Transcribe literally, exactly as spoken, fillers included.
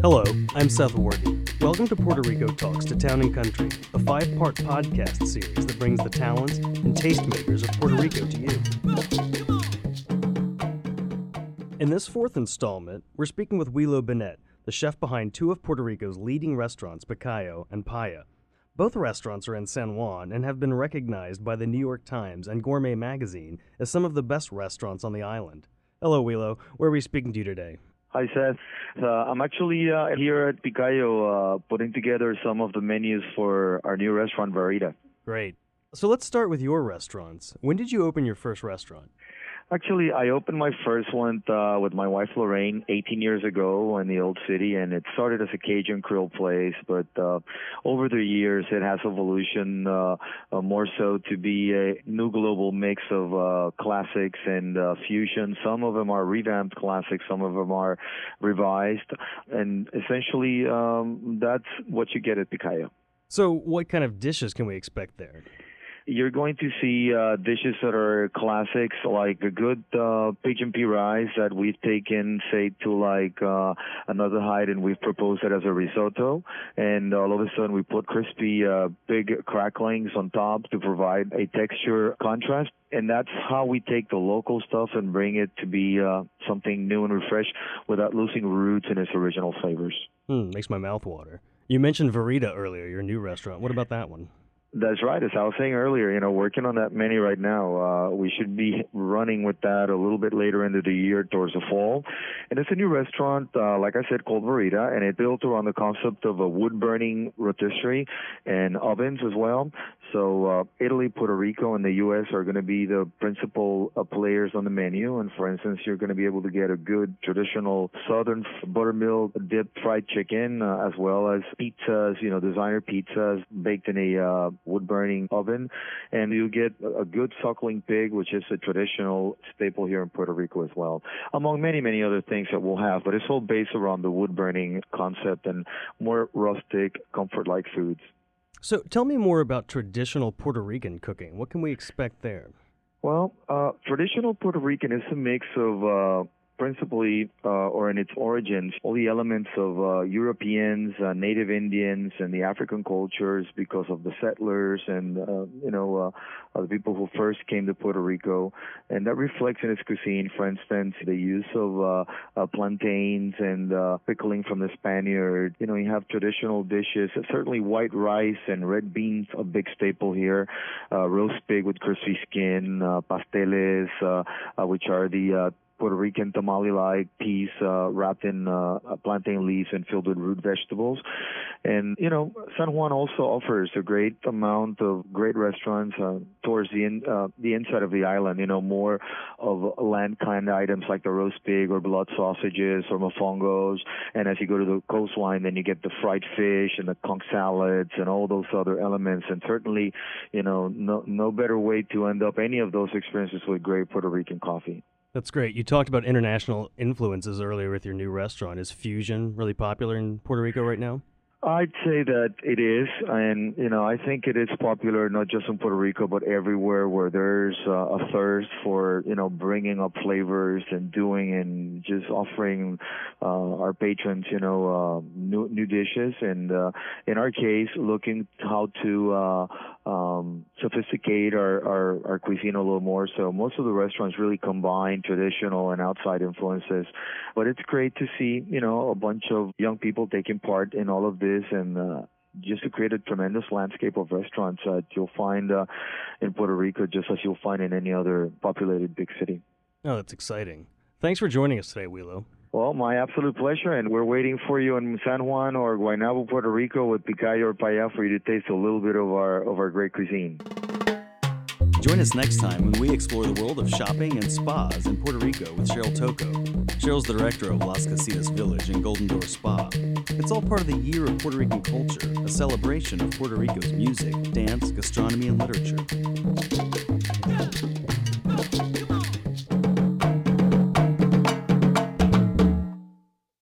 Hello, I'm Seth Warden. Welcome to Puerto Rico Talks to Town and Country, a five-part podcast series that brings the talents and tastemakers of Puerto Rico to you. In this fourth installment, we're speaking with Huilo Benet, the chef behind two of Puerto Rico's leading restaurants, Picayo and Paya. Both restaurants are in San Juan and have been recognized by the New York Times and Gourmet magazine as some of the best restaurants on the island. Hello, Huilo. Where are we speaking to you today? Hi, Seth. Uh, I'm actually uh, here at Picayo uh, putting together some of the menus for our new restaurant, Verita. Great. So let's start with your restaurants. When did you open your first restaurant? Actually, I opened my first one uh, with my wife, Lorraine, eighteen years ago in the Old City, and it started as a Cajun Creole place, but uh, over the years it has evolution uh, uh, more so to be a new global mix of uh, classics and uh, fusion. Some of them are revamped classics, some of them are revised, and essentially um, that's what you get at Picayo. So what kind of dishes can we expect there? You're going to see uh, dishes that are classics, like a good uh, pigeon pea rice that we've taken, say, to like uh, another height, and we've proposed it as a risotto. And all of a sudden, we put crispy, uh, big cracklings on top to provide a texture contrast. And that's how we take the local stuff and bring it to be uh, something new and refreshed without losing roots in its original flavors. Hmm, makes my mouth water. You mentioned Verita earlier, your new restaurant. What about that one? That's right. As I was saying earlier, you know, working on that menu right now. Uh, we should be running with that a little bit later into the year towards the fall. And it's a new restaurant, uh, like I said, called Verita, and it's built around the concept of a wood-burning rotisserie and ovens as well. So uh, Italy, Puerto Rico, and the U S are going to be the principal uh, players on the menu. And for instance, you're going to be able to get a good traditional southern buttermilk dipped fried chicken, uh, as well as pizzas, you know, designer pizzas baked in a uh, wood-burning oven. And you get a good suckling pig, which is a traditional staple here in Puerto Rico as well, among many, many other things that we'll have. But it's all based around the wood-burning concept and more rustic, comfort-like foods. So tell me more about traditional Puerto Rican cooking. What can we expect there? Well, uh, traditional Puerto Rican is a mix of uh, principally, uh, or in its origins, all the elements of uh, Europeans, uh, Native Indians, and the African cultures because of the settlers and, uh, you know, uh, uh, the people who first came to Puerto Rico. And that reflects in its cuisine. For instance, the use of uh, uh, plantains and uh, pickling from the Spaniard. You know, you have traditional dishes, certainly white rice and red beans, a big staple here, uh, roast pig with crispy skin, uh, pasteles, uh, uh, which are the uh, Puerto Rican tamale-like piece uh, wrapped in uh, plantain leaves and filled with root vegetables. And, you know, San Juan also offers a great amount of great restaurants uh, towards the in, uh, the inside of the island, you know, more of land-kind items like the roast pig or blood sausages or mofongos. And as you go to the coastline, then you get the fried fish and the conch salads and all those other elements. And certainly, you know, no, no better way to end up any of those experiences with great Puerto Rican coffee. That's great. You talked about international influences earlier with your new restaurant. Is fusion really popular in Puerto Rico right now? I'd say that it is, and, you know, I think it is popular not just in Puerto Rico, but everywhere where there's uh, a thirst for, you know, bringing up flavors and doing and just offering uh, our patrons, you know, uh, new, new dishes. And uh, in our case, looking how to uh, um, sophisticate our, our, our cuisine a little more. So most of the restaurants really combine traditional and outside influences. But it's great to see, you know, a bunch of young people taking part in all of this. And uh, just to create a tremendous landscape of restaurants that uh, you'll find uh, in Puerto Rico, just as you'll find in any other populated big city. Oh, that's exciting. Thanks for joining us today, Huilo. Well, my absolute pleasure, and we're waiting for you in San Juan or Guaynabo, Puerto Rico, with Picayo or Paya for you to taste a little bit of our of our great cuisine. Join us next time when we explore the world of shopping and spas in Puerto Rico with Cheryl Tocco. Cheryl's the director of Las Casitas Village and Golden Door Spa. It's all part of the Year of Puerto Rican Culture, a celebration of Puerto Rico's music, dance, gastronomy, and literature.